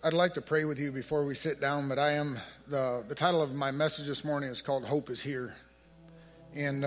I'd like to pray with you before we sit down, but the title of my message this morning is called Hope is Here. And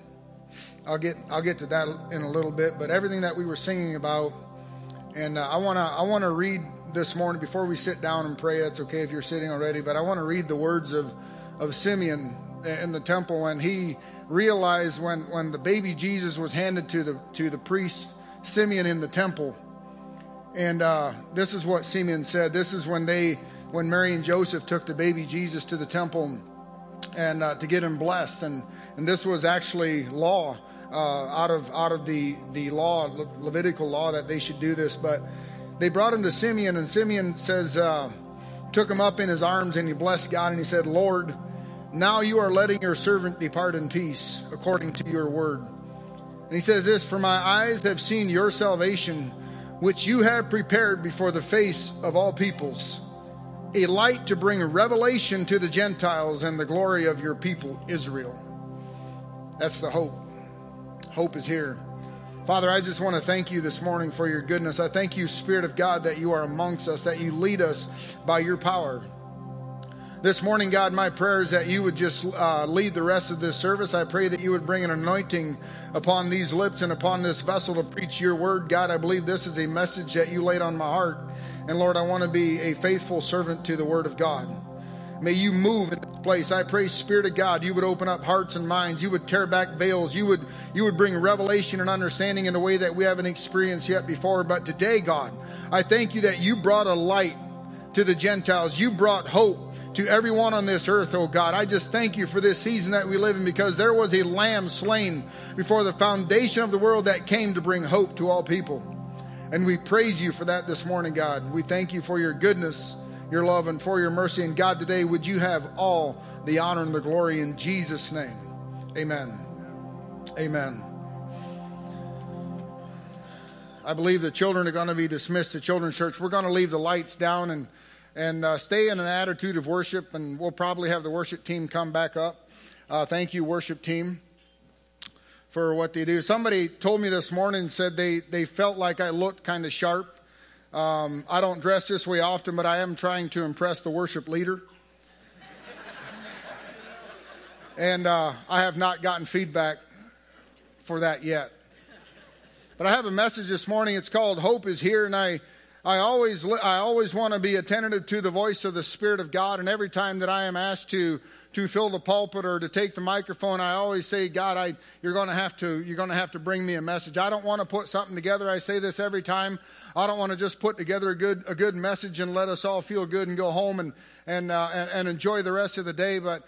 I'll get to that in a little bit, but everything that we were singing about, and I want to read this morning before we sit down and pray. That's okay if you're sitting already, but I want to read the words of Simeon in the temple when he realized when the baby Jesus was handed to the priest Simeon in the temple. And this is what Simeon said. This is when Mary and Joseph took the baby Jesus to the temple and to get him blessed. And this was actually law out of the law, Levitical law, that they should do this. But they brought him to Simeon, and Simeon says, took him up in his arms, and he blessed God, and he said, "Lord, now you are letting your servant depart in peace, according to your word." And he says this, "For my eyes have seen your salvation, which you have prepared before the face of all peoples, a light to bring revelation to the Gentiles and the glory of your people, Israel." That's the hope. Hope is here. Father, I just want to thank you this morning for your goodness. I thank you, Spirit of God, that you are amongst us, that you lead us by your power. This morning, God, my prayer is that you would just lead the rest of this service. I pray that you would bring an anointing upon these lips and upon this vessel to preach your word. God, I believe this is a message that you laid on my heart. And Lord, I want to be a faithful servant to the word of God. May you move in this place. I pray, Spirit of God, you would open up hearts and minds. You would tear back veils. You would bring revelation and understanding in a way that we haven't experienced yet before. But today, God, I thank you that you brought a light to the Gentiles. You brought hope to everyone on this earth, oh God. I just thank you for this season that we live in, because there was a lamb slain before the foundation of the world that came to bring hope to all people. And we praise you for that this morning, God. We thank you for your goodness, your love, and for your mercy. And God, today, would you have all the honor and the glory in Jesus' name. Amen. Amen. I believe the children are going to be dismissed to Children's Church. We're going to leave the lights down and stay in an attitude of worship, and we'll probably have the worship team come back up. Thank you, worship team, for what they do. Somebody told me this morning, said they felt like I looked kind of sharp. I don't dress this way often, but I am trying to impress the worship leader. And I have not gotten feedback for that yet. But I have a message this morning. It's called Hope is Here, and I always want to be attentive to the voice of the Spirit of God, and every time that I am asked to fill the pulpit or to take the microphone, I always say, God, you're going to have to bring me a message. I don't want to put something together. I say this every time. I don't want to just put together a good message and let us all feel good and go home and enjoy the rest of the day. But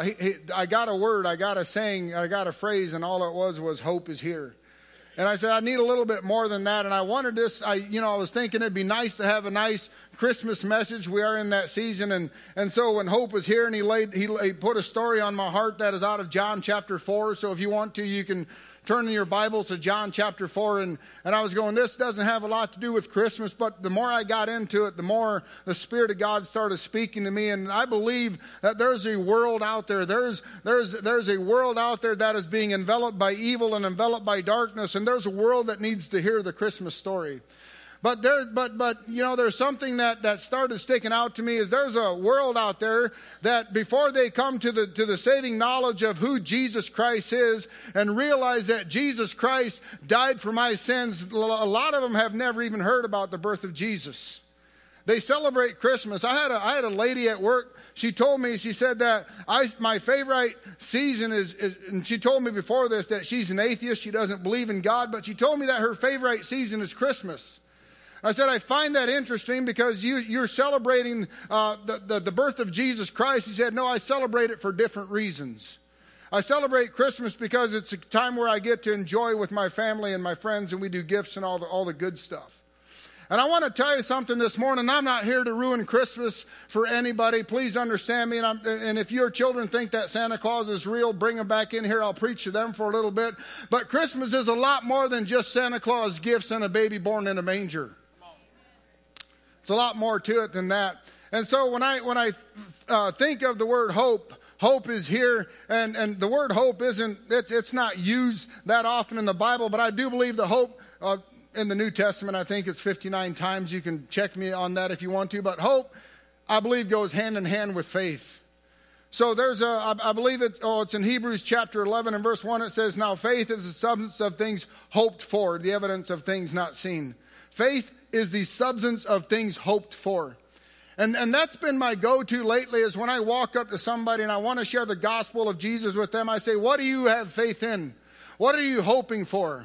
I got a word, I got a saying, I got a phrase, and all it was hope is here. And I said, I need a little bit more than that. And I wanted this, I was thinking it'd be nice to have a nice Christmas message. We are in that season. And so when Hope was here, and he put a story on my heart that is out of John chapter 4. So if you want to, you can turn in your Bibles to John chapter 4. And I was going, this doesn't have a lot to do with Christmas, but the more I got into it, the more the Spirit of God started speaking to me. And I believe that there's a world out there. There's a world out there that is being enveloped by evil and enveloped by darkness. And there's a world that needs to hear the Christmas story. But there's something that started sticking out to me, is there's a world out there that before they come to the saving knowledge of who Jesus Christ is and realize that Jesus Christ died for my sins, a lot of them have never even heard about the birth of Jesus. They celebrate Christmas. I had a lady at work. She told me, she said that my favorite season is, and she told me before this that she's an atheist. She doesn't believe in God, but she told me that her favorite season is Christmas. I said, I find that interesting because you're celebrating the birth of Jesus Christ. He said, no, I celebrate it for different reasons. I celebrate Christmas because it's a time where I get to enjoy with my family and my friends, and we do gifts and all the good stuff. And I want to tell you something this morning. I'm not here to ruin Christmas for anybody. Please understand me. And if your children think that Santa Claus is real, bring them back in here. I'll preach to them for a little bit. But Christmas is a lot more than just Santa Claus gifts and a baby born in a manger. It's a lot more to it than that. And so when I think of the word hope, hope is here, and the word hope it's not used that often in the Bible, but I do believe the hope in the New Testament. I think it's 59 times. You can check me on that if you want to. But hope, I believe, goes hand in hand with faith. So I believe it's in Hebrews chapter 11 and verse 1. It says, now faith is the substance of things hoped for, the evidence of things not seen. Faith is the substance of things hoped for. And that's been my go-to lately, is when I walk up to somebody and I want to share the gospel of Jesus with them, I say, what do you have faith in? What are you hoping for?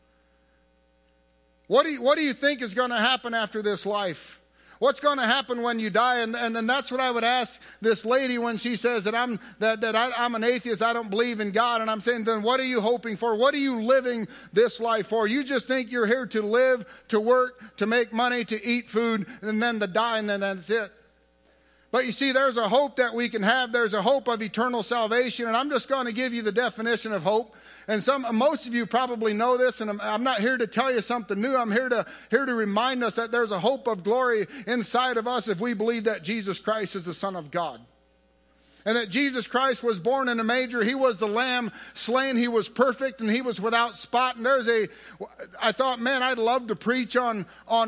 What do you think is going to happen after this life? What's going to happen when you die? And that's what I would ask this lady when she says that I'm an atheist, I don't believe in God. And I'm saying, then what are you hoping for? What are you living this life for? You just think you're here to live, to work, to make money, to eat food, and then to die, and then that's it. But you see, there's a hope that we can have. There's a hope of eternal salvation. And I'm just going to give you the definition of hope. And most of you probably know this, and I'm not here to tell you something new. I'm here to remind us that there's a hope of glory inside of us if we believe that Jesus Christ is the Son of God. And that Jesus Christ was born in a manger. He was the lamb slain. He was perfect and he was without spot. And I thought, man, I'd love to preach on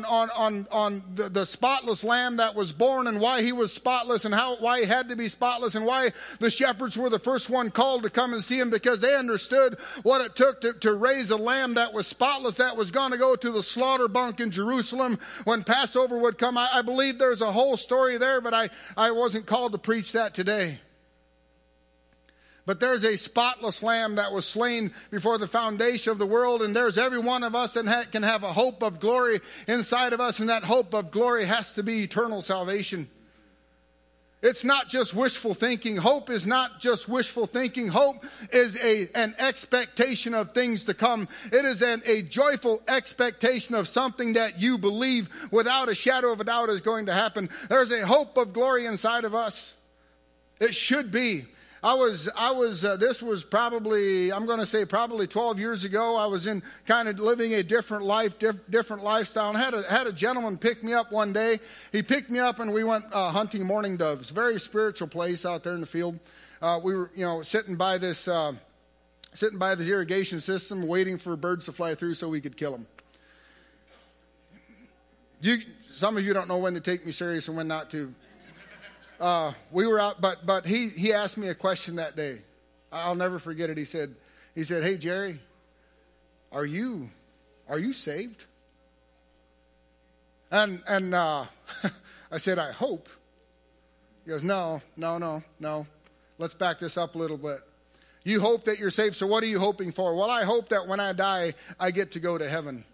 the spotless lamb that was born and why he was spotless and why he had to be spotless and why the shepherds were the first one called to come and see him, because they understood what it took to raise a lamb that was spotless, that was going to go to the slaughter bunk in Jerusalem when Passover would come. I believe there's a whole story there, but I wasn't called to preach that today. But there's a spotless lamb that was slain before the foundation of the world, and there's every one of us that can have a hope of glory inside of us, and that hope of glory has to be eternal salvation. It's not just wishful thinking. Hope is not just wishful thinking. Hope is an expectation of things to come. It is a joyful expectation of something that you believe without a shadow of a doubt is going to happen. There's a hope of glory inside of us. It should be. This was probably, I'm going to say probably 12 years ago. I was in kind of living a different life, different lifestyle. And had a gentleman pick me up one day. He picked me up and we went hunting mourning doves. Very spiritual place out there in the field. We were, sitting by this irrigation system, waiting for birds to fly through so we could kill them. Some of you don't know when to take me serious and when not to. We were out, but he asked me a question that day. I'll never forget it. He said, "Hey, Jerry, are you saved?" And I said, "I hope." He goes, No. Let's back this up a little bit. You hope that you're saved, so what are you hoping for? Well, I hope that when I die, I get to go to heaven.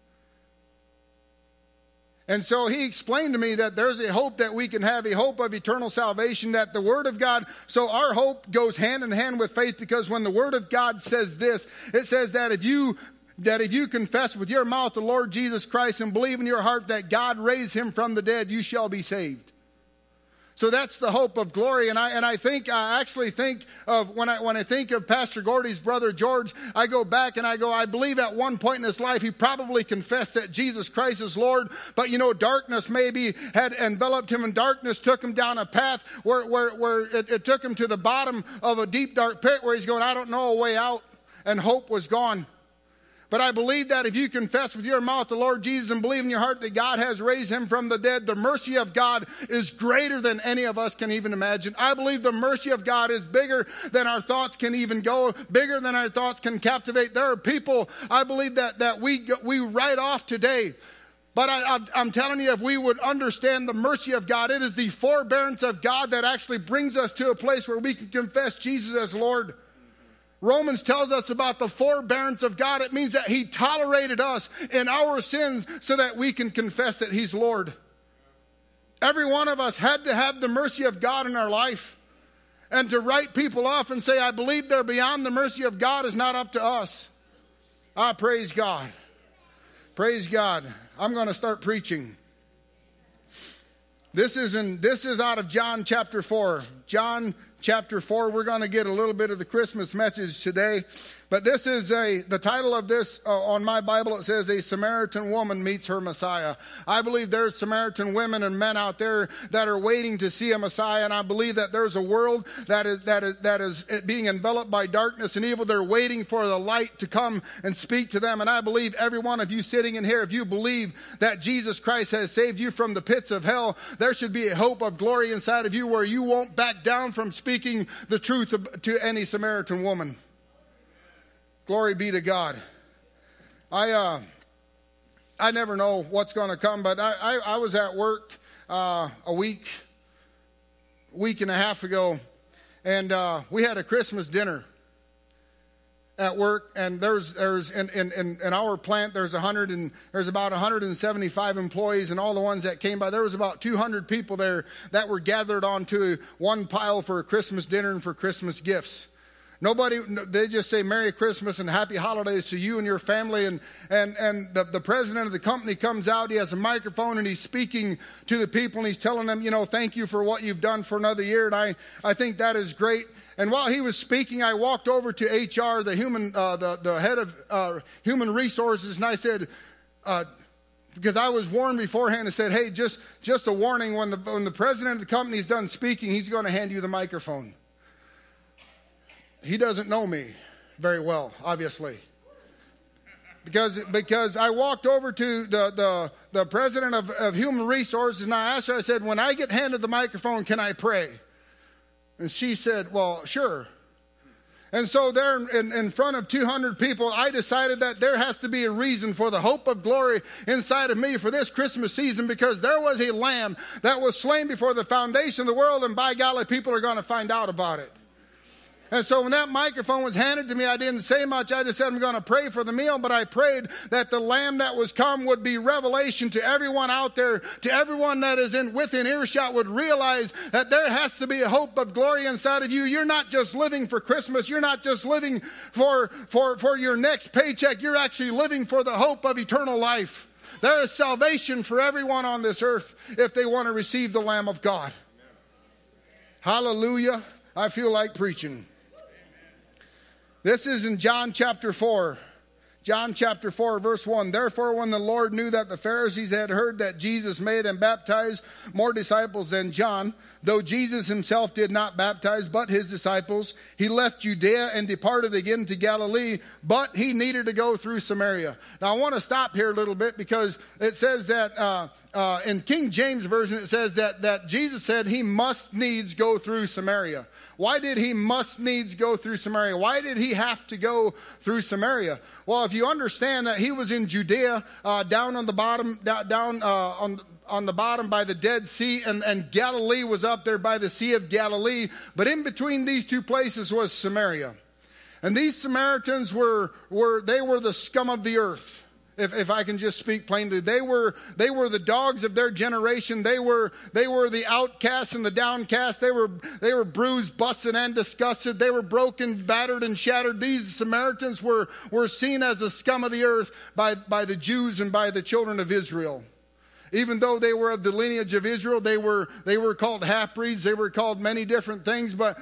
And so he explained to me that there's a hope that we can have, a hope of eternal salvation, that the Word of God, so our hope goes hand in hand with faith, because when the Word of God says this, it says that if you confess with your mouth the Lord Jesus Christ and believe in your heart that God raised him from the dead, you shall be saved. So that's the hope of glory. And I actually think of, when I think of Pastor Gordy's brother George, I go back and I believe at one point in his life he probably confessed that Jesus Christ is Lord. But darkness maybe had enveloped him, and darkness took him down a path where it took him to the bottom of a deep dark pit where he's going, I don't know a way out, and hope was gone. But I believe that if you confess with your mouth the Lord Jesus and believe in your heart that God has raised him from the dead, the mercy of God is greater than any of us can even imagine. I believe the mercy of God is bigger than our thoughts can even go, bigger than our thoughts can captivate. There are people, I believe, that we write off today. But I'm telling you, if we would understand the mercy of God, it is the forbearance of God that actually brings us to a place where we can confess Jesus as Lord. Romans tells us about the forbearance of God. It means that he tolerated us in our sins so that we can confess that he's Lord. Every one of us had to have the mercy of God in our life. And to write people off and say, I believe they're beyond the mercy of God, is not up to us. Praise God. Praise God. I'm going to start preaching. This is out of John chapter 4. John chapter 4. We're going to get a little bit of the Christmas message today. But this is the title of this on my Bible. It says, A Samaritan Woman Meets Her Messiah. I believe there's Samaritan women and men out there that are waiting to see a Messiah. And I believe that there's a world that is being enveloped by darkness and evil. They're waiting for the light to come and speak to them. And I believe every one of you sitting in here, if you believe that Jesus Christ has saved you from the pits of hell, there should be a hope of glory inside of you where you won't back down from speaking the truth to any Samaritan woman. Glory be to God. I never know what's going to come, but I was at work a week and a half ago, and we had a Christmas dinner at work, and there's in our plant there's about 175 employees, and all the ones that came by, there was about 200 people there that were gathered onto one pile for a Christmas dinner and for Christmas gifts. They just say Merry Christmas and Happy Holidays to you and your family. And the president of the company comes out. He has a microphone and he's speaking to the people and he's telling them, thank you for what you've done for another year. And I think that is great. And while he was speaking, I walked over to HR, the head of human resources, and I said, because I was warned beforehand, and said, hey, just a warning, when the president of the company is done speaking, he's going to hand you the microphone. He doesn't know me very well, obviously. Because I walked over to the president of human resources and I asked her, I said, when I get handed the microphone, can I pray? And she said, well, sure. And so there in front of 200 people, I decided that there has to be a reason for the hope of glory inside of me for this Christmas season, because there was a lamb that was slain before the foundation of the world, and by golly, people are going to find out about it. And so when that microphone was handed to me, I didn't say much. I just said, I'm going to pray for the meal. But I prayed that the Lamb that was come would be revelation to everyone out there, to everyone that is within earshot, would realize that there has to be a hope of glory inside of you. You're not just living for Christmas. You're not just living for your next paycheck. You're actually living for the hope of eternal life. There is salvation for everyone on this earth if they want to receive the Lamb of God. Hallelujah. I feel like preaching. This is in John chapter 4. John chapter 4, verse 1. Therefore, when the Lord knew that the Pharisees had heard that Jesus made and baptized more disciples than John, though Jesus himself did not baptize but his disciples, he left Judea and departed again to Galilee, but he needed to go through Samaria. Now, I want to stop here a little bit, because it says that in King James Version, it says that Jesus said he must needs go through Samaria. Why did he must needs go through Samaria? Why did he have to go through Samaria? Well, if you understand that he was in Judea, down on the bottom, on the bottom by the Dead Sea, and Galilee was up there by the Sea of Galilee. But in between these two places was Samaria. And these Samaritans were the scum of the earth. If I can just speak plainly, they were the dogs of their generation. They were the outcasts and the downcast. They were bruised, busted, and disgusted. They were broken, battered, and shattered. These Samaritans were seen as the scum of the earth by the Jews and by the children of Israel. Even though they were of the lineage of Israel, they were called half-breeds. They were called many different things, but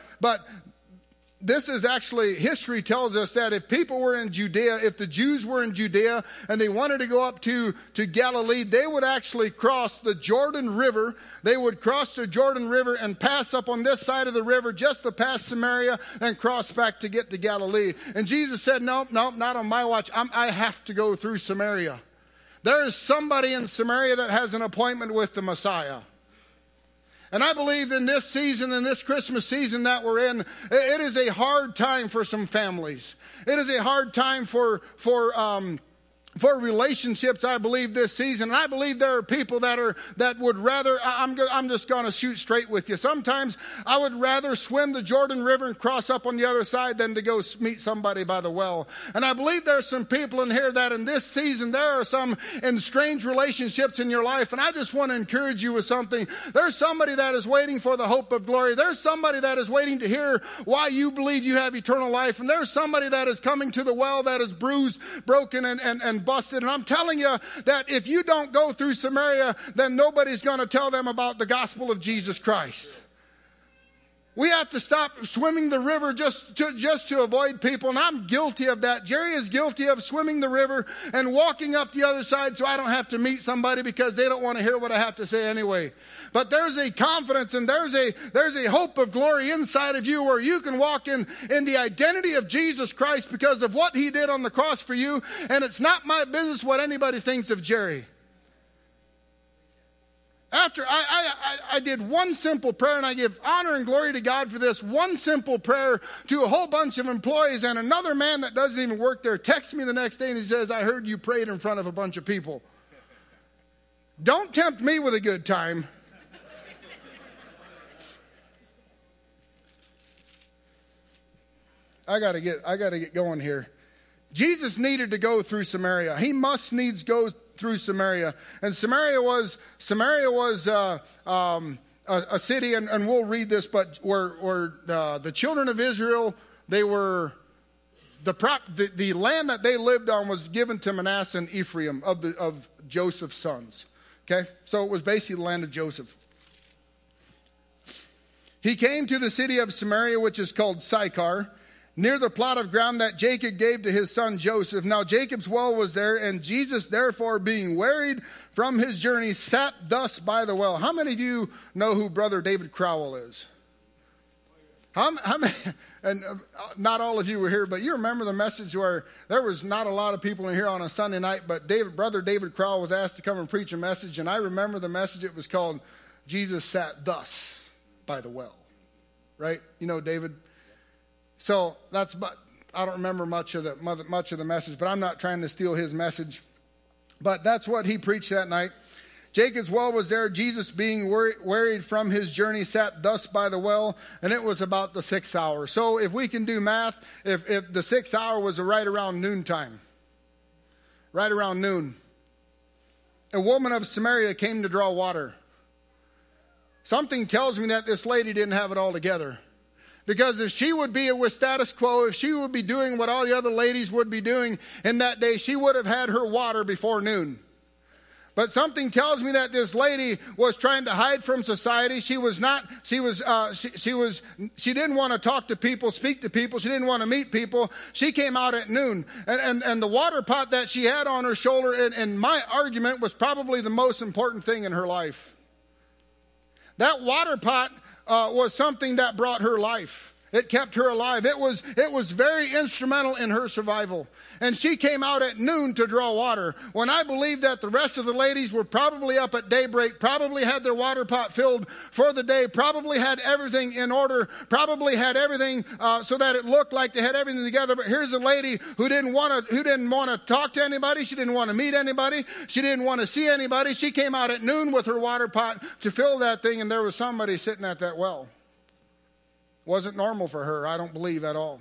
this is actually, history tells us that if people were in Judea, if the Jews were in Judea and they wanted to go up to Galilee, they would actually cross the Jordan River. They would cross the Jordan River and pass up on this side of the river just to pass Samaria and cross back to get to Galilee. And Jesus said, no, not on my watch. I have to go through Samaria. There is somebody in Samaria that has an appointment with the Messiah. And I believe in this season, in this Christmas season that we're in, it is a hard time for some families. It is a hard time for relationships, I believe, this season. And I believe there are people that would rather, I'm just going to shoot straight with you. Sometimes I would rather swim the Jordan River and cross up on the other side than to go meet somebody by the well. And I believe there are some people in here that in this season, there are some estranged relationships in your life. And I just want to encourage you with something. There's somebody that is waiting for the hope of glory. There's somebody that is waiting to hear why you believe you have eternal life. And there's somebody that is coming to the well that is bruised, broken, and busted. And I'm telling you that if you don't go through Samaria, then nobody's going to tell them about the gospel of Jesus Christ. We have to stop swimming the river just to avoid people. And I'm guilty of that. Jerry is guilty of swimming the river and walking up the other side so I don't have to meet somebody because they don't want to hear what I have to say anyway. But there's a confidence and there's a hope of glory inside of you where you can walk in the identity of Jesus Christ because of what he did on the cross for you. And it's not my business what anybody thinks of Jerry. After I did one simple prayer, and I give honor and glory to God for this, one simple prayer to a whole bunch of employees, and another man that doesn't even work there texts me the next day and he says, I heard you prayed in front of a bunch of people. Don't tempt me with a good time. I gotta get going here. Jesus needed to go through Samaria. He must needs go through Samaria. And Samaria was a city, and we'll read this, but where the children of Israel, they were, the land that they lived on was given to Manasseh and Ephraim of Joseph's sons. Okay? So it was basically the land of Joseph. He came to the city of Samaria, which is called Sychar, near the plot of ground that Jacob gave to his son Joseph. Now Jacob's well was there, and Jesus, therefore, being wearied from his journey, sat thus by the well. How many of you know who Brother David Crowell is? How many? And not all of you were here, but you remember the message where there was not a lot of people in here on a Sunday night, but Brother David Crowell was asked to come and preach a message, and I remember the message. It was called Jesus Sat Thus by the Well. Right? You know, David. So I don't remember much of the message, but I'm not trying to steal his message. But that's what he preached that night. Jacob's well was there. Jesus, being wearied from his journey, sat thus by the well, and it was about the 6th hour. So if we can do math, if the 6th hour was right around noontime, right around noon, a woman of Samaria came to draw water. Something tells me that this lady didn't have it all together. Because if she would be with status quo, if she would be doing what all the other ladies would be doing in that day, she would have had her water before noon. But something tells me that this lady was trying to hide from society. She didn't want to talk to people, speak to people. She didn't want to meet people. She came out at noon. And the water pot that she had on her shoulder, and my argument, was probably the most important thing in her life. That water pot was something that brought her life. It kept her alive. It was very instrumental in her survival. And she came out at noon to draw water. When I believe that the rest of the ladies were probably up at daybreak, probably had their water pot filled for the day, probably had everything in order, probably had everything so that it looked like they had everything together. But here's a lady who didn't want to talk to anybody. She didn't want to meet anybody. She didn't want to see anybody. She came out at noon with her water pot to fill that thing, and there was somebody sitting at that well. Wasn't normal for her, I don't believe at all.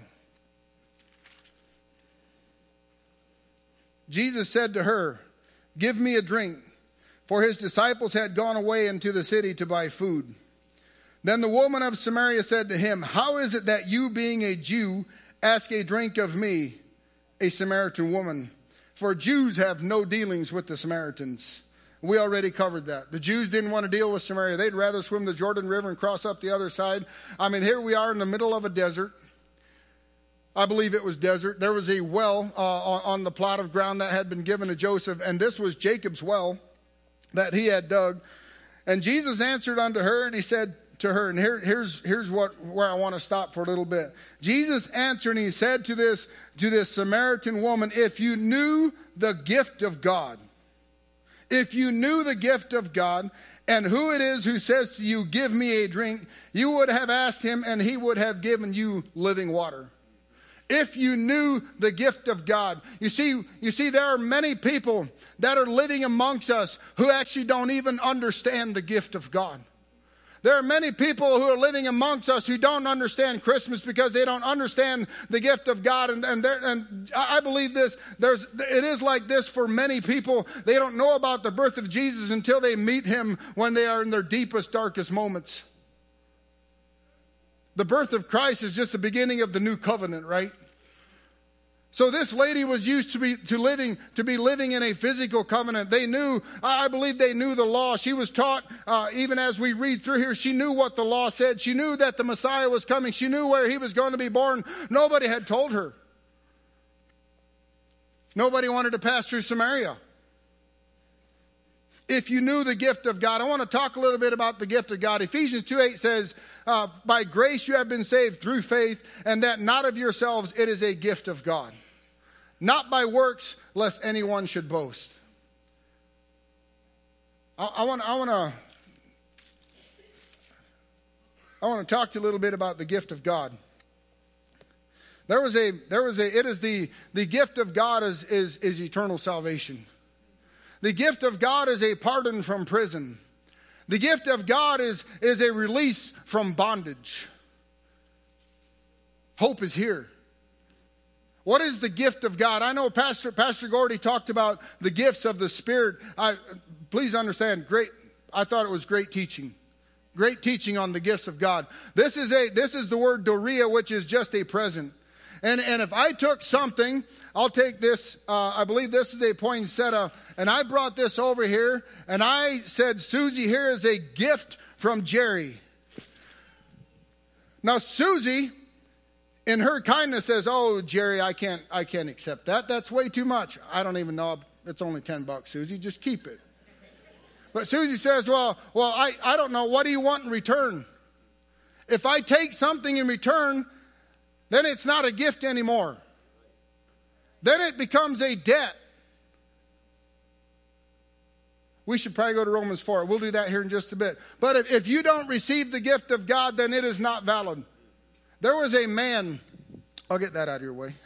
Jesus said to her, "Give me a drink," for his disciples had gone away into the city to buy food. Then the woman of Samaria said to him, "How is it that you, being a Jew, ask a drink of me, a Samaritan woman? For Jews have no dealings with the Samaritans." We already covered that. The Jews didn't want to deal with Samaria. They'd rather swim the Jordan River and cross up the other side. I mean, here we are in the middle of a desert. I believe it was desert. There was a well on the plot of ground that had been given to Joseph, and this was Jacob's well that he had dug. And Jesus answered unto her, and he said to her, and here's where I want to stop for a little bit. Jesus answered, and he said to this Samaritan woman, "If you knew the gift of God, if you knew the gift of God and who it is who says to you, 'Give me a drink,' you would have asked him and he would have given you living water." If you knew the gift of God. You see, there are many people that are living amongst us who actually don't even understand the gift of God. There are many people who are living amongst us who don't understand Christmas because they don't understand the gift of God. And I believe this. It is like this for many people. They don't know about the birth of Jesus until they meet him when they are in their deepest, darkest moments. The birth of Christ is just the beginning of the new covenant, right? So this lady was used to be living in a physical covenant. They knew, I believe they knew the law. She was taught, even as we read through here, she knew what the law said. She knew that the Messiah was coming. She knew where he was going to be born. Nobody had told her. Nobody wanted to pass through Samaria. If you knew the gift of God, I want to talk a little bit about the gift of God. Ephesians 2:8 says, by grace you have been saved through faith, and that not of yourselves, it is a gift of God. Not by works, lest anyone should boast. I want to talk to you a little bit about the gift of God. The gift of God is eternal salvation. The gift of God is a pardon from prison. The gift of God is a release from bondage. Hope is here. What is the gift of God? I know Pastor Gordy talked about the gifts of the Spirit. Please understand, I thought it was great teaching. Great teaching on the gifts of God. This is the word doria, which is just a present. And if I took something, I'll take this, I believe this is a poinsettia, and I brought this over here, and I said, Susie, here is a gift from Jerry. Now, Susie, in her kindness, says, oh, Jerry, I can't accept that. That's way too much. I don't even know. It's only $10, Susie. Just keep it. But Susie says, well, I don't know. What do you want in return? If I take something in return, then it's not a gift anymore. Then it becomes a debt. We should probably go to Romans 4. We'll do that here in just a bit. But if you don't receive the gift of God, then it is not valid. There was a man, I'll get that out of your way.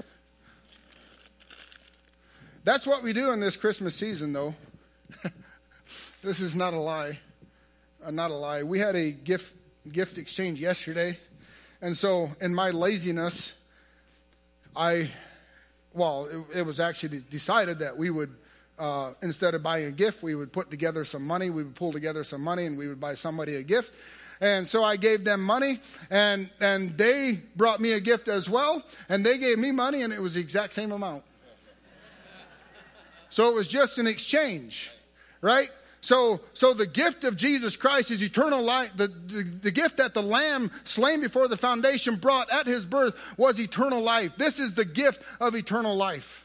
That's what we do in this Christmas season, though. This is not a lie. Not a lie. We had a gift exchange yesterday. And so in my laziness, it was actually decided that we would, instead of buying a gift, we would put together some money. We would pull together some money and we would buy somebody a gift. And so I gave them money, and they brought me a gift as well, and they gave me money, and it was the exact same amount. So it was just an exchange, right? So the gift of Jesus Christ is eternal life. The gift that the Lamb slain before the foundation brought at his birth was eternal life. This is the gift of eternal life.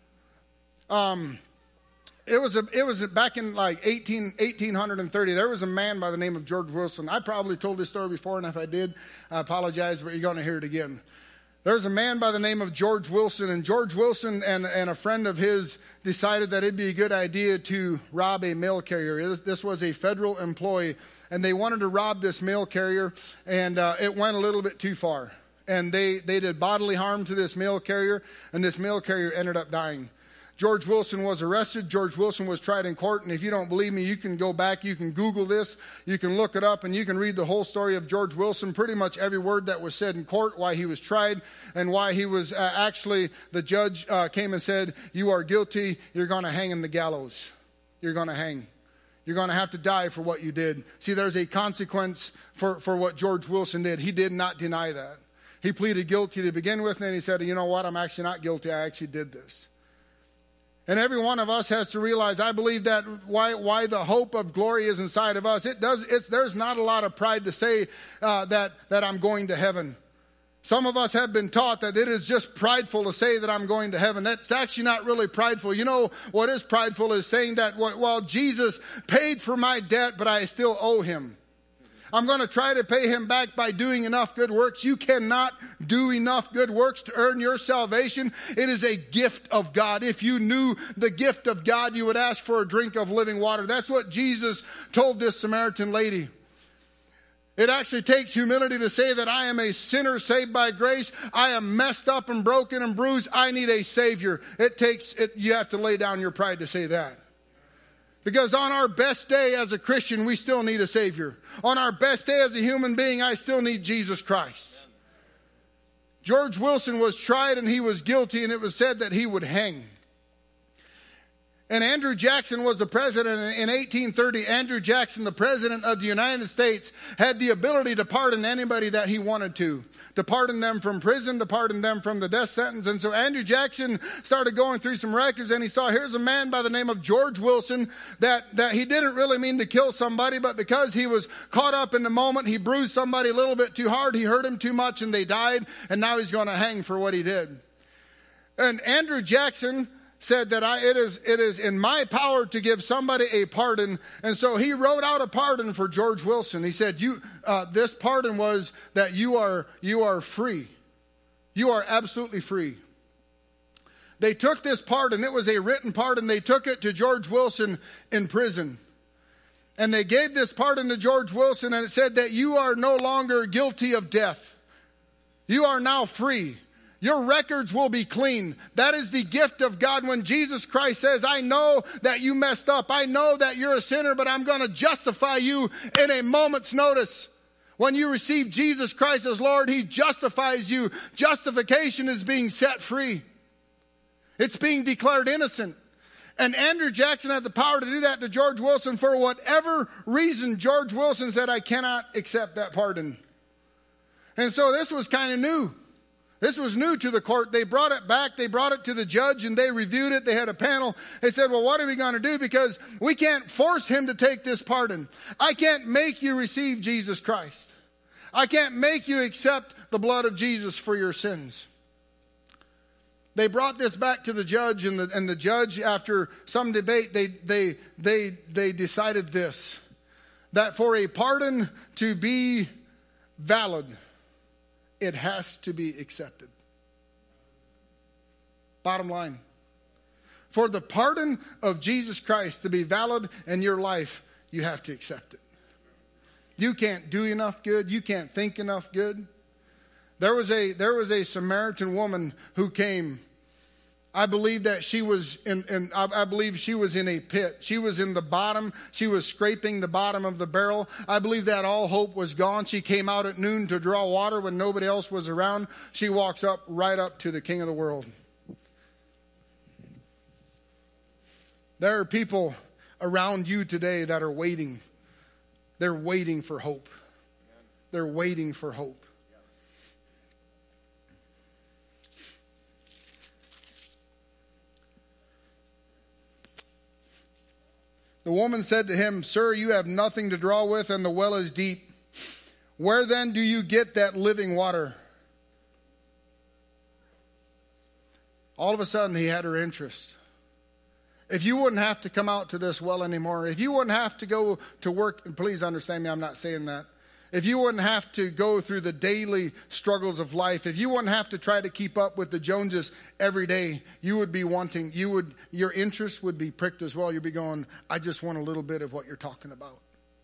It was back in like 1830. There was a man by the name of George Wilson. I probably told this story before, and if I did, I apologize, but you're going to hear it again. There's a man by the name of George Wilson, and George Wilson and a friend of his decided that it'd be a good idea to rob a mail carrier. This was a federal employee, and they wanted to rob this mail carrier, and it went a little bit too far. And they did bodily harm to this mail carrier, and this mail carrier ended up dying. George Wilson was arrested. George Wilson was tried in court. And if you don't believe me, you can go back. You can Google this. You can look it up, and you can read the whole story of George Wilson. Pretty much every word that was said in court, why he was tried, and why he was the judge came and said, you are guilty. You're going to hang in the gallows. You're going to hang. You're going to have to die for what you did. See, there's a consequence for what George Wilson did. He did not deny that. He pleaded guilty to begin with, and then he said, you know what? I'm actually not guilty. I actually did this. And every one of us has to realize, I believe that why the hope of glory is inside of us. There's not a lot of pride to say that I'm going to heaven. Some of us have been taught that it is just prideful to say that I'm going to heaven. That's actually not really prideful. You know what is prideful is saying that, well, Jesus paid for my debt, but I still owe him. I'm going to try to pay him back by doing enough good works. You cannot do enough good works to earn your salvation. It is a gift of God. If you knew the gift of God, you would ask for a drink of living water. That's what Jesus told this Samaritan lady. It actually takes humility to say that I am a sinner saved by grace. I am messed up and broken and bruised. I need a Savior. You have to lay down your pride to say that. Because on our best day as a Christian, we still need a Savior. On our best day as a human being, I still need Jesus Christ. George Wilson was tried and he was guilty, and it was said that he would hang. And Andrew Jackson was the president in 1830. Andrew Jackson, the president of the United States, had the ability to pardon anybody that he wanted to pardon them from prison, to pardon them from the death sentence. And so Andrew Jackson started going through some records, and he saw here's a man by the name of George Wilson that he didn't really mean to kill somebody, but because he was caught up in the moment, he bruised somebody a little bit too hard, he hurt him too much, and they died, and now he's going to hang for what he did. And Andrew Jackson said that it is in my power to give somebody a pardon. And so he wrote out a pardon for George Wilson. He said, this pardon was that you are free. You are absolutely free. They took this pardon. It was a written pardon. They took it to George Wilson in prison. And they gave this pardon to George Wilson, and it said that you are no longer guilty of death. You are now free. Your records will be clean. That is the gift of God when Jesus Christ says, I know that you messed up. I know that you're a sinner, but I'm going to justify you in a moment's notice. When you receive Jesus Christ as Lord, He justifies you. Justification is being set free. It's being declared innocent. And Andrew Jackson had the power to do that to George Wilson. For whatever reason, George Wilson said, I cannot accept that pardon. And so this was kind of new. This was new to the court. They brought it back. They brought it to the judge, and they reviewed it. They had a panel. They said, well, what are we going to do? Because we can't force him to take this pardon. I can't make you receive Jesus Christ. I can't make you accept the blood of Jesus for your sins. They brought this back to the judge, and the judge, after some debate, they decided this, that for a pardon to be valid, it has to be accepted. Bottom line. For the pardon of Jesus Christ to be valid in your life, you have to accept it. You can't do enough good. You can't think enough good. There was a Samaritan woman who came. I believe that she was I believe she was in a pit. She was in the bottom. She was scraping the bottom of the barrel. I believe that all hope was gone. She came out at noon to draw water when nobody else was around. She walks right up to the King of the world. There are people around you today that are waiting. They're waiting for hope. They're waiting for hope. The woman said to him, Sir, you have nothing to draw with, and the well is deep. Where then do you get that living water? All of a sudden, he had her interest. If you wouldn't have to come out to this well anymore, if you wouldn't have to go to work, and please understand me, I'm not saying that. If you wouldn't have to go through the daily struggles of life, if you wouldn't have to try to keep up with the Joneses every day, you would be wanting, your interest would be pricked as well. You'd be going, I just want a little bit of what you're talking about.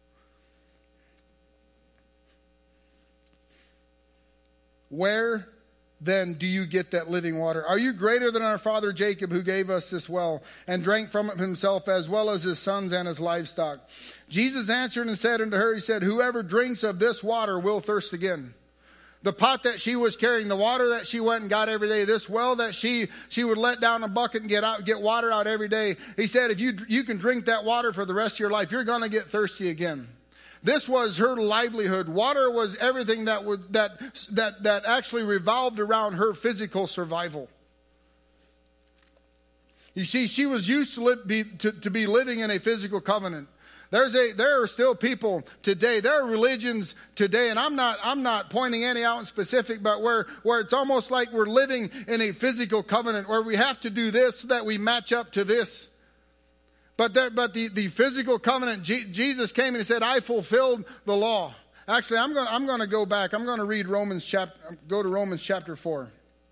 Where then do you get that living water? Are you greater than our father Jacob, who gave us this well and drank from it himself, as well as his sons and his livestock? Jesus answered and said unto her, he said, whoever drinks of this water will thirst again. The pot that she was carrying, the water that she went and got every day, this well that she would let down a bucket and get water out every day. He said, if you can drink that water for the rest of your life, you're going to get thirsty again. This was her livelihood. Water was everything that actually revolved around her physical survival. You see, she was used to be living in a physical covenant. There are still people today. There are religions today, and I'm not pointing any out in specific, but where it's almost like we're living in a physical covenant where we have to do this so that we match up to this. But the physical covenant, Jesus came and he said, I fulfilled the law. Actually, I'm going to go back. I'm going to read Romans chapter 4.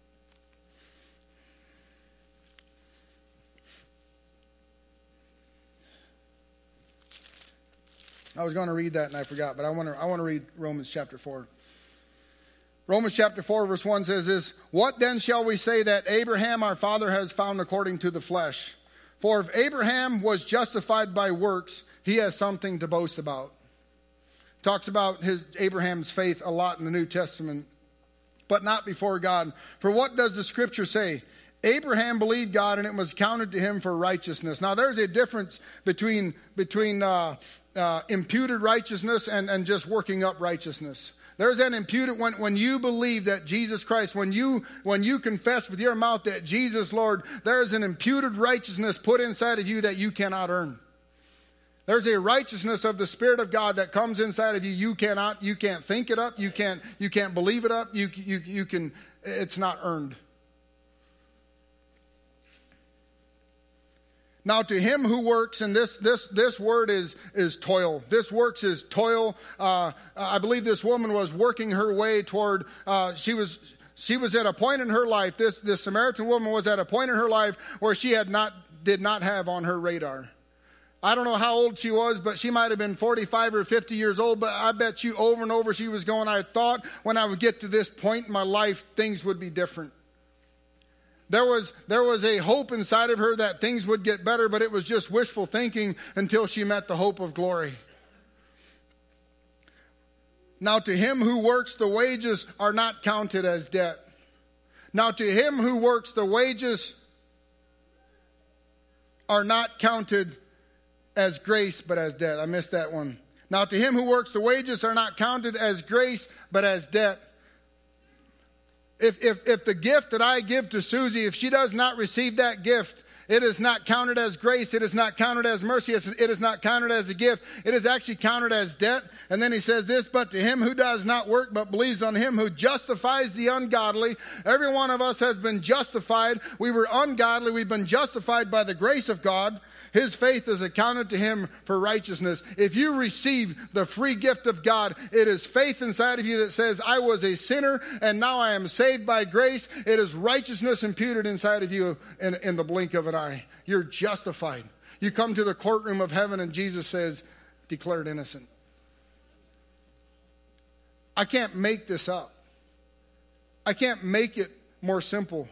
I was going to read that and I forgot, but I want to read Romans chapter 4. Romans chapter 4 verse 1 says this, what then shall we say that Abraham our father has found according to the flesh? For if Abraham was justified by works, he has something to boast about. Talks about Abraham's faith a lot in the New Testament, but not before God. For what does the scripture say? Abraham believed God, and it was counted to him for righteousness. Now, there's a difference between imputed righteousness and just working up righteousness. There's an imputed, when you believe that Jesus Christ, when you confess with your mouth that Jesus Lord, there is an imputed righteousness put inside of you that you cannot earn. There's a righteousness of the Spirit of God that comes inside of you. You can't think it up. You can't believe it up. It's not earned. Now to him who works, and this word is toil. This works is toil. I believe this woman was working her way toward, she was at a point in her life, this Samaritan woman was at a point in her life where she did not have on her radar. I don't know how old she was, but she might have been 45 or 50 years old, but I bet you over and over she was going, I thought when I would get to this point in my life, things would be different. There was a hope inside of her that things would get better, but it was just wishful thinking until she met the hope of glory. Now to him who works, the wages are not counted as debt. Now to him who works, the wages are not counted as grace, but as debt. I missed that one. Now to him who works, the wages are not counted as grace, but as debt. If the gift that I give to Susie, if she does not receive that gift, it is not counted as grace. It is not counted as mercy. It is not counted as a gift. It is actually counted as debt. And then he says this, but to him who does not work, but believes on him who justifies the ungodly. Every one of us has been justified. We were ungodly. We've been justified by the grace of God. His faith is accounted to him for righteousness. If you receive the free gift of God, it is faith inside of you that says, I was a sinner and now I am saved by grace. It is righteousness imputed inside of you in the blink of an eye. You're justified. You come to the courtroom of heaven and Jesus says, declared innocent. I can't make this up. I can't make it more simple.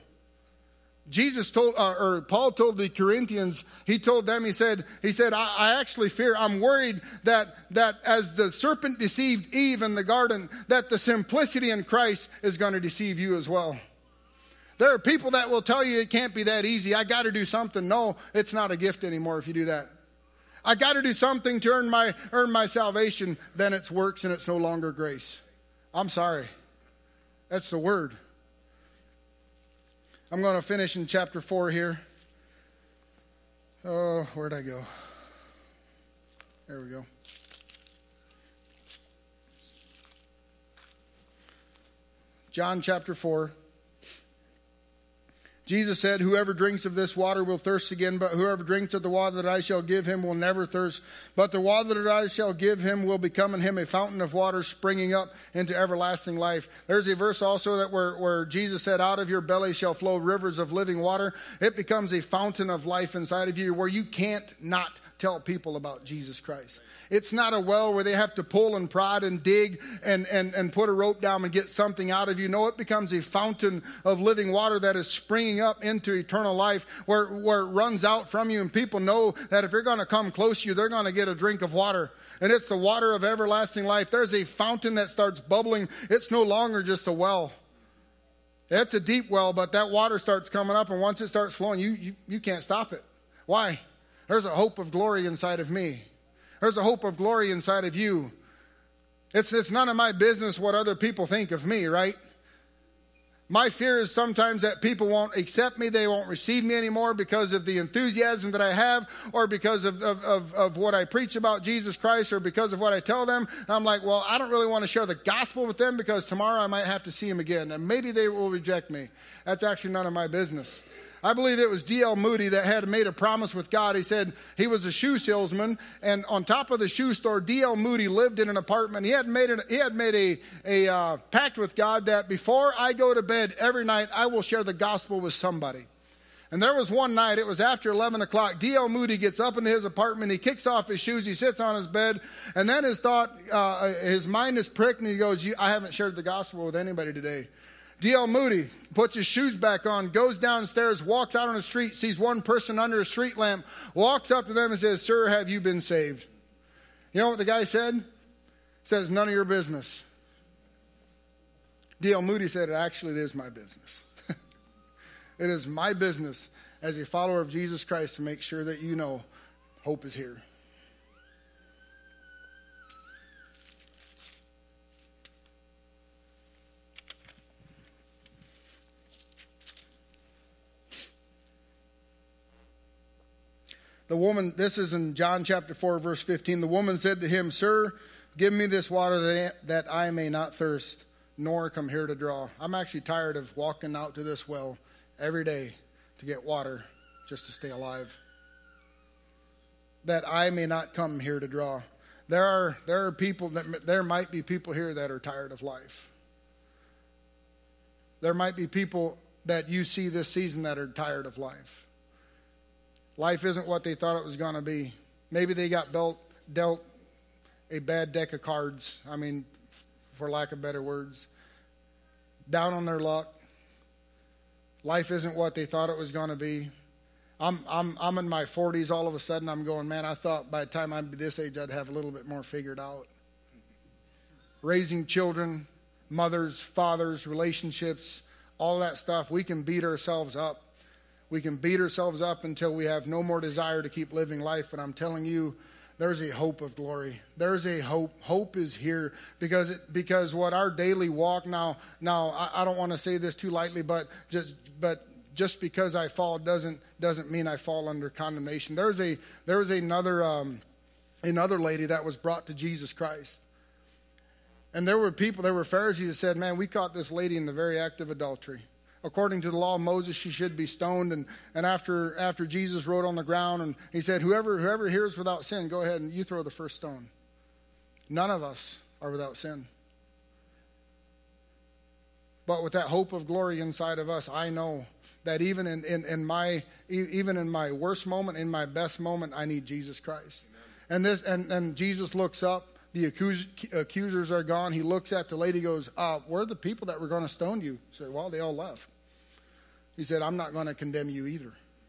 Paul told the Corinthians, he told them, he said, I actually fear, I'm worried that as the serpent deceived Eve in the garden, that the simplicity in Christ is going to deceive you as well. There are people that will tell you it can't be that easy. I got to do something. No, it's not a gift anymore if you do that. I got to do something to earn my salvation. Then it's works and it's no longer grace. I'm sorry. That's the word. I'm going to finish in chapter 4 here. Oh, where'd I go? There we go. John chapter 4. Jesus said, whoever drinks of this water will thirst again, but whoever drinks of the water that I shall give him will never thirst. But the water that I shall give him will become in him a fountain of water springing up into everlasting life. There's a verse also that where Jesus said, out of your belly shall flow rivers of living water. It becomes a fountain of life inside of you where you can't not tell people about Jesus Christ. It's not a well where they have to pull and prod and dig and put a rope down and get something out of you. No, it becomes a fountain of living water that is springing up into eternal life where it runs out from you. And people know that if you're going to come close to you, they're going to get a drink of water. And it's the water of everlasting life. There's a fountain that starts bubbling. It's no longer just a well. It's a deep well, but that water starts coming up. And once it starts flowing, you can't stop it. Why? There's a hope of glory inside of me. There's a hope of glory inside of you. It's none of my business what other people think of me, right? My fear is sometimes that people won't accept me. They won't receive me anymore because of the enthusiasm that I have or because of what I preach about Jesus Christ or because of what I tell them. And I'm like, well, I don't really want to share the gospel with them because tomorrow I might have to see them again. And maybe they will reject me. That's actually none of my business. I believe it was D.L. Moody that had made a promise with God. He said he was a shoe salesman, and on top of the shoe store, D.L. Moody lived in an apartment. He had made a pact with God that before I go to bed every night, I will share the gospel with somebody. And there was one night, it was after 11 o'clock, D.L. Moody gets up into his apartment, he kicks off his shoes, he sits on his bed, and then his mind is pricked, and he goes, I haven't shared the gospel with anybody today. D.L. Moody puts his shoes back on, goes downstairs, walks out on the street, sees one person under a street lamp, walks up to them and says, sir, have you been saved? You know what the guy said? He says, none of your business. D.L. Moody said, actually, it is my business. It is my business as a follower of Jesus Christ to make sure that you know hope is here. The woman, this is in John chapter 4, verse 15. The woman said to him, Sir, give me this water that I may not thirst, nor come here to draw. I'm actually tired of walking out to this well every day to get water just to stay alive. That I may not come here to draw. There are people there might be people here that are tired of life. There might be people that you see this season that are tired of life. Life isn't what they thought it was going to be. Maybe they got dealt a bad deck of cards. I mean, for lack of better words. Down on their luck. Life isn't what they thought it was going to be. I'm in my 40s. All of a sudden, I'm going, man, I thought by the time I'd be this age, I'd have a little bit more figured out. Raising children, mothers, fathers, relationships, all that stuff, we can beat ourselves up. We can beat ourselves up until we have no more desire to keep living life. But I'm telling you, there's a hope of glory. There's a hope. Hope is here because what our daily walk now I don't want to say this too lightly, but just because I fall doesn't mean I fall under condemnation. There was another lady that was brought to Jesus Christ. And there were Pharisees that said, man, we caught this lady in the very act of adultery. According to the law of Moses, she should be stoned. And after Jesus wrote on the ground, and he said, whoever hears without sin, go ahead and you throw the first stone. None of us are without sin. But with that hope of glory inside of us, I know that even in my worst moment, in my best moment, I need Jesus Christ. Amen. And Jesus looks up. The accusers are gone. He looks at the lady, goes, where are the people that were going to stone you? He said, well, they all left. He said, I'm not going to condemn you either.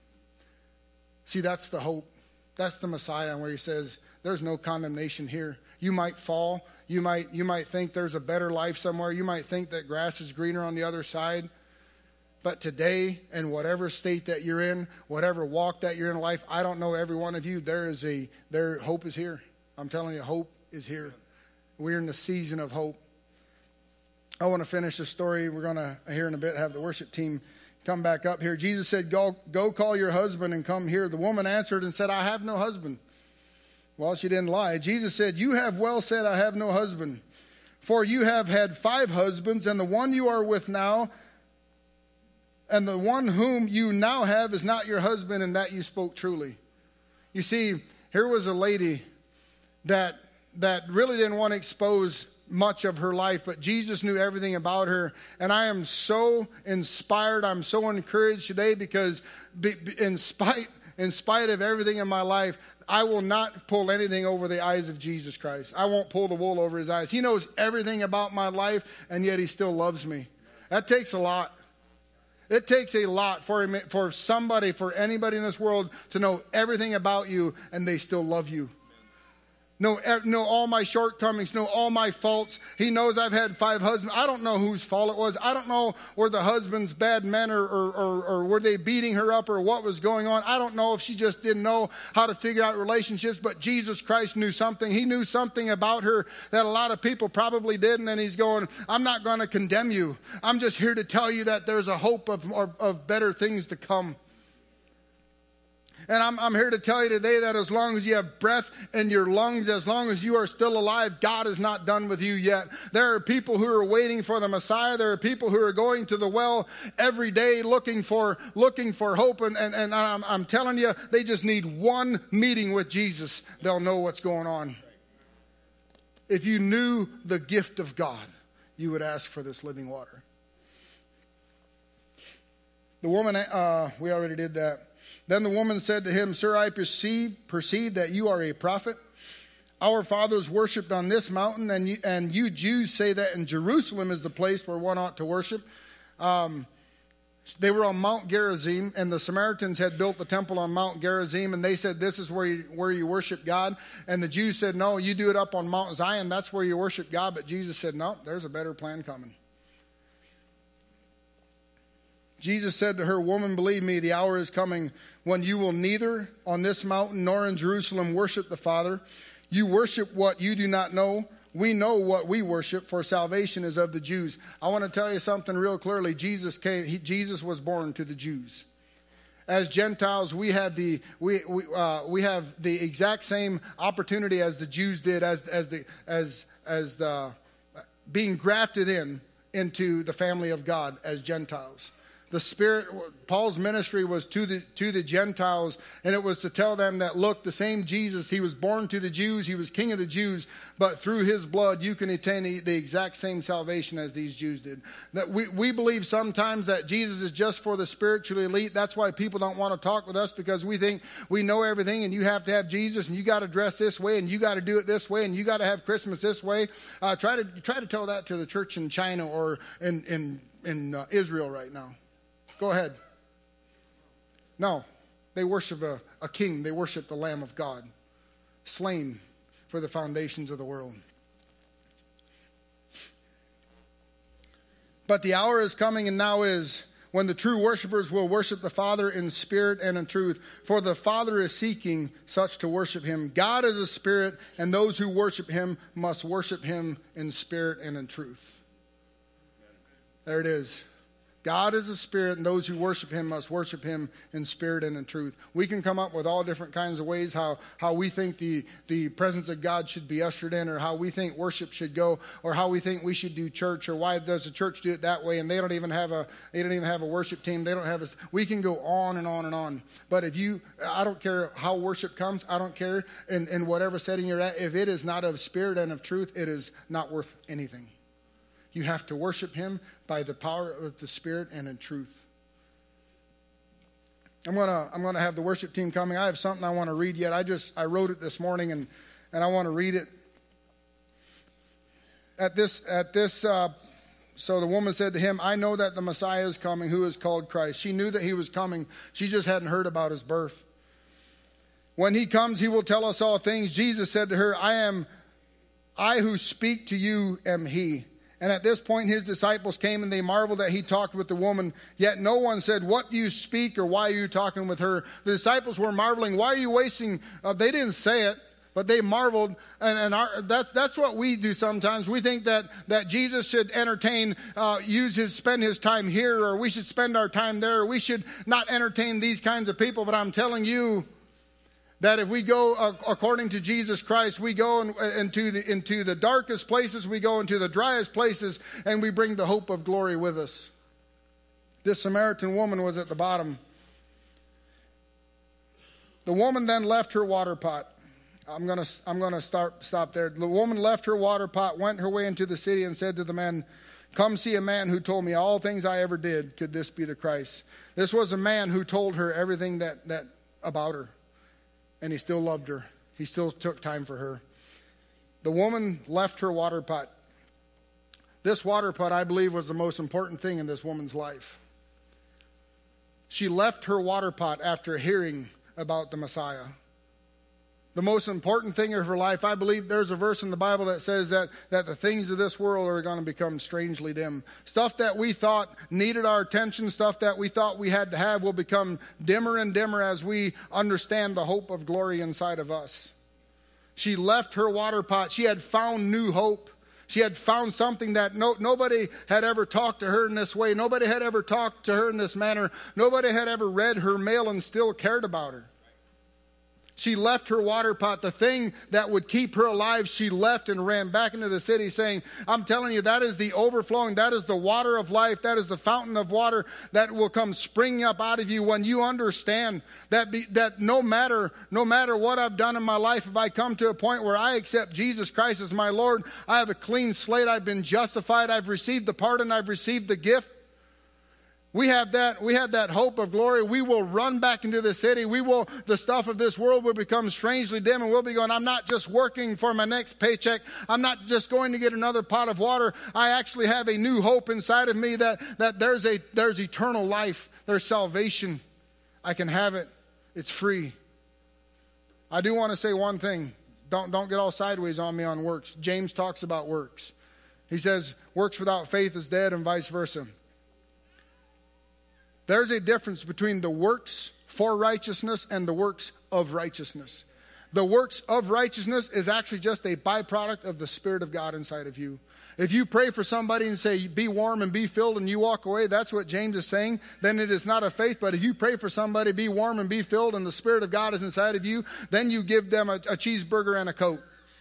See, that's the hope. That's the Messiah, where he says, there's no condemnation here. You might fall. You might think there's a better life somewhere. You might think that grass is greener on the other side. But today, in whatever state that you're in, whatever walk that you're in life, I don't know every one of you, hope is here. I'm telling you, hope is here. We're in the season of hope. I want to finish the story. We're going to, here in a bit, have the worship team come back up here. Jesus said, go call your husband and come here. The woman answered and said, I have no husband. Well, she didn't lie. Jesus said, you have well said, I have no husband. For you have had 5 husbands, and the one you are with now, and the one whom you now have is not your husband, and that you spoke truly. You see, here was a lady that really didn't want to expose much of her life, but Jesus knew everything about her. And I am so inspired. I'm so encouraged today because in spite of everything in my life, I will not pull anything over the eyes of Jesus Christ. I won't pull the wool over his eyes. He knows everything about my life, and yet he still loves me. That takes a lot. It takes a lot for anybody in this world to know everything about you, and they still love you. Know all my shortcomings, know all my faults. He knows I've had 5 husbands. I don't know whose fault it was. I don't know were the husbands bad men or were they beating her up or what was going on. I don't know if she just didn't know how to figure out relationships, but Jesus Christ knew something. He knew something about her that a lot of people probably didn't, and he's going, I'm not going to condemn you. I'm just here to tell you that there's a hope of better things to come. And I'm here to tell you today that as long as you have breath in your lungs, as long as you are still alive, God is not done with you yet. There are people who are waiting for the Messiah. There are people who are going to the well every day looking for hope. And I'm telling you, they just need one meeting with Jesus. They'll know what's going on. If you knew the gift of God, you would ask for this living water. The woman, we already did that. Then the woman said to him, Sir, I perceive that you are a prophet. Our fathers worshipped on this mountain, and you Jews say that in Jerusalem is the place where one ought to worship. They were on Mount Gerizim, and the Samaritans had built the temple on Mount Gerizim, and they said, this is where you worship God. And the Jews said, no, you do it up on Mount Zion. That's where you worship God. But Jesus said, no, there's a better plan coming. Jesus said to her, "Woman, believe me, the hour is coming when you will neither on this mountain nor in Jerusalem worship the Father. You worship what you do not know. We know what we worship, for salvation is of the Jews." I want to tell you something real clearly. Jesus was born to the Jews. As Gentiles, we have the exact same opportunity as the Jews did, as being grafted into the family of God as Gentiles. The Spirit, Paul's ministry was to the Gentiles, and it was to tell them that, look, the same Jesus, he was born to the Jews, he was king of the Jews, but through his blood you can attain the exact same salvation as these Jews did. That we believe sometimes that Jesus is just for the spiritually elite. That's why people don't want to talk with us, because we think we know everything, and you have to have Jesus, and you got to dress this way, and you got to do it this way, and you got to have Christmas this way. Try to tell that to the church in China or in Israel right now. Go ahead. No, they worship a king. They worship the Lamb of God, slain for the foundations of the world. But the hour is coming, and now is, when the true worshipers will worship the Father in spirit and in truth. For the Father is seeking such to worship him. God is a spirit, and those who worship him must worship him in spirit and in truth. There it is. God is a spirit, and those who worship him must worship him in spirit and in truth. We can come up with all different kinds of ways how we think the presence of God should be ushered in, or how we think worship should go, or how we think we should do church, or why does the church do it that way, and they don't even have a worship team. We can go on and on and on. But I don't care how worship comes. I don't care in whatever setting you're at. If it is not of spirit and of truth, it is not worth anything. You have to worship him by the power of the Spirit and in truth. I'm gonna have the worship team coming. I have something I want to read yet. I wrote it this morning, and I want to read it. So the woman said to him, "I know that the Messiah is coming, who is called Christ." She knew that he was coming. She just hadn't heard about his birth. "When he comes, he will tell us all things." Jesus said to her, I who speak to you am he." And at this point his disciples came, and they marveled that he talked with the woman. Yet no one said, "What do you speak?" or "Why are you talking with her?" The disciples were marveling. Why are you wasting? They didn't say it, but they marveled. And that's what we do sometimes. We think that Jesus should entertain, spend his time here, or we should spend our time there. Or we should not entertain these kinds of people. But I'm telling you, that if we go according to Jesus Christ, we go into the darkest places, we go into the driest places, and we bring the hope of glory with us. This Samaritan woman was at the bottom. The woman then left her water pot. I'm gonna stop there. The woman left her water pot, went her way into the city, and said to the men, "Come see a man who told me all things I ever did. Could this be the Christ?" This was a man who told her everything that about her. And he still loved her. He still took time for her. The woman left her water pot. This water pot, I believe, was the most important thing in this woman's life. She left her water pot after hearing about the Messiah. The most important thing of her life, I believe there's a verse in the Bible that says that the things of this world are going to become strangely dim. Stuff that we thought needed our attention, stuff that we thought we had to have, will become dimmer and dimmer as we understand the hope of glory inside of us. She left her water pot. She had found new hope. She had found something that nobody had ever talked to her in this way. Nobody had ever talked to her in this manner. Nobody had ever read her mail and still cared about her. She left her water pot, the thing that would keep her alive. She left and ran back into the city saying, "I'm telling you, that is the overflowing, that is the water of life, that is the fountain of water that will come springing up out of you when you understand that no matter what I've done in my life, if I come to a point where I accept Jesus Christ as my Lord, I have a clean slate, I've been justified, I've received the pardon, I've received the gift." We have that hope of glory. We will run back into the city. The stuff of this world will become strangely dim, and we'll be going, "I'm not just working for my next paycheck. I'm not just going to get another pot of water. I actually have a new hope inside of me that there's eternal life. There's salvation. I can have it. It's free." I do want to say one thing. Don't get all sideways on me on works. James talks about works. He says, works without faith is dead, and vice versa. There's a difference between the works for righteousness and the works of righteousness. The works of righteousness is actually just a byproduct of the Spirit of God inside of you. If you pray for somebody and say, be warm and be filled, and you walk away, that's what James is saying, then it is not of faith. But if you pray for somebody, be warm and be filled, and the Spirit of God is inside of you, then you give them a cheeseburger and a Coke.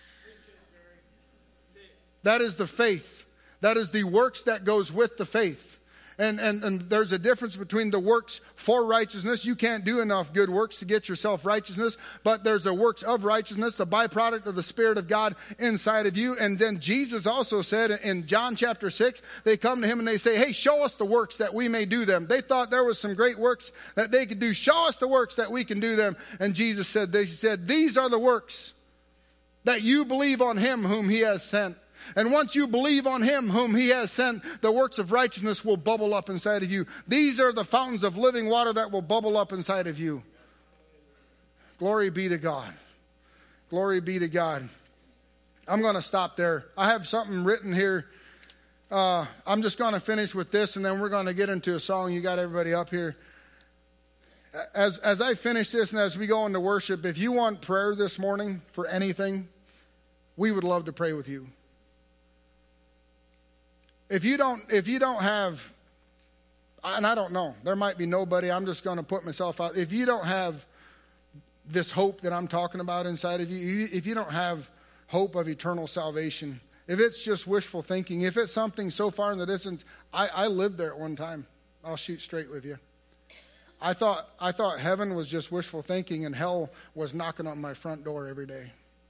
That is the faith. That is the works that goes with the faith. And there's a difference between the works for righteousness. You can't do enough good works to get yourself righteousness, but there's a works of righteousness, the byproduct of the Spirit of God inside of you. And then Jesus also said in John chapter 6, they come to him and they say, hey, show us the works that we may do them. They thought there was some great works that they could do. Show us the works that we can do them. And Jesus said, these are the works, that you believe on him whom he has sent. And once you believe on him whom he has sent, the works of righteousness will bubble up inside of you. These are the fountains of living water that will bubble up inside of you. Glory be to God. Glory be to God. I'm going to stop there. I have something written here. I'm just going to finish with this, and then we're going to get into a song. You got everybody up here. As I finish this and as we go into worship, if you want prayer this morning for anything, we would love to pray with you. If you don't have, and I don't know, there might be nobody, I'm just going to put myself out. If you don't have this hope that I'm talking about inside of you, if you don't have hope of eternal salvation, if it's just wishful thinking, if it's something so far in the distance, I lived there at one time. I'll shoot straight with you. I thought heaven was just wishful thinking and hell was knocking on my front door every day.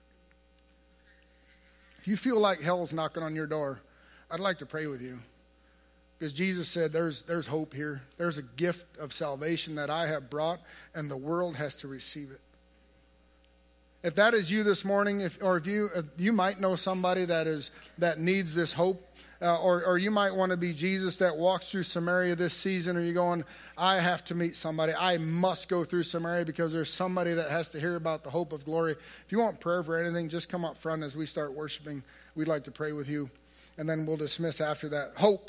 If you feel like hell's knocking on your door, I'd like to pray with you, because Jesus said there's hope here. There's a gift of salvation that I have brought, and the world has to receive it. If that is you this morning, if you might know somebody that needs this hope, or you might want to be Jesus that walks through Samaria this season, or you're going, I have to meet somebody. I must go through Samaria because there's somebody that has to hear about the hope of glory. If you want prayer for anything, just come up front as we start worshiping. We'd like to pray with you. And then we'll dismiss after that. Hope.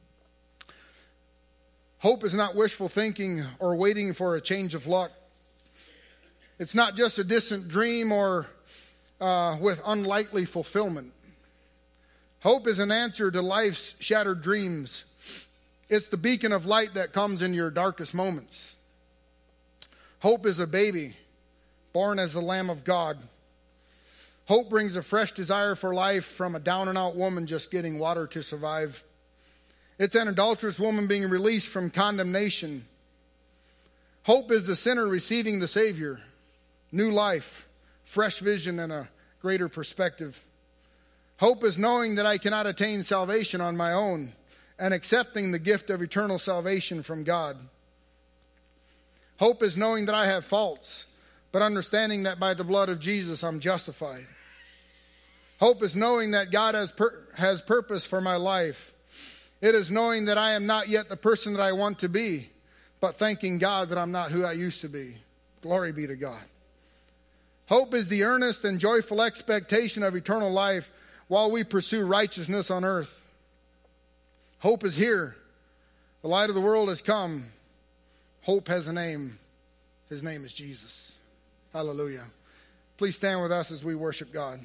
Hope is not wishful thinking or waiting for a change of luck. It's not just a distant dream or with unlikely fulfillment. Hope is an answer to life's shattered dreams. It's the beacon of light that comes in your darkest moments. Hope is a baby born as the Lamb of God. Hope brings a fresh desire for life from a down-and-out woman just getting water to survive. It's an adulterous woman being released from condemnation. Hope is the sinner receiving the Savior, new life, fresh vision, and a greater perspective. Hope is knowing that I cannot attain salvation on my own and accepting the gift of eternal salvation from God. Hope is knowing that I have faults, but understanding that by the blood of Jesus I'm justified. Hope is knowing that God has purpose for my life. It is knowing that I am not yet the person that I want to be, but thanking God that I'm not who I used to be. Glory be to God. Hope is the earnest and joyful expectation of eternal life while we pursue righteousness on earth. Hope is here. The light of the world has come. Hope has a name. His name is Jesus. Hallelujah. Please stand with us as we worship God.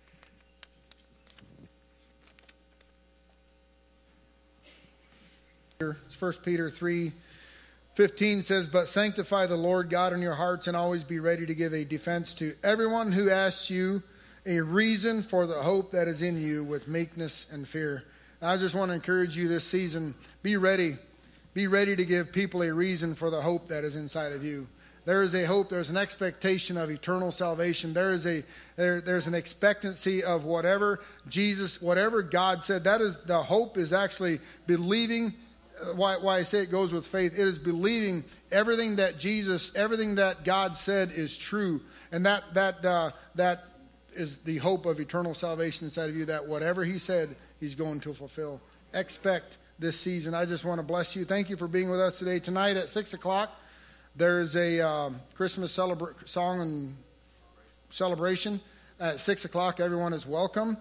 It's 1 Peter 3:15 says, but sanctify the Lord God in your hearts and always be ready to give a defense to everyone who asks you a reason for the hope that is in you with meekness and fear. And I just want to encourage you this season, be ready. Be ready to give people a reason for the hope that is inside of you. There is a hope, there's an expectation of eternal salvation. There's an expectancy of whatever God said. That is, the hope is actually believing. Why I say it goes with faith. It is believing everything that God said is true. And that is the hope of eternal salvation inside of you, that whatever he said, he's going to fulfill. Expect this season. I just want to bless you. Thank you for being with us today. Tonight at 6 o'clock, there's a Christmas song and celebration. At 6 o'clock, everyone is welcome.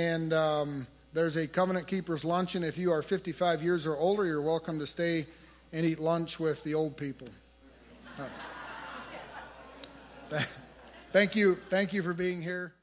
And there's a Covenant Keepers Luncheon. If you are 55 years or older, you're welcome to stay and eat lunch with the old people. Thank you for being here.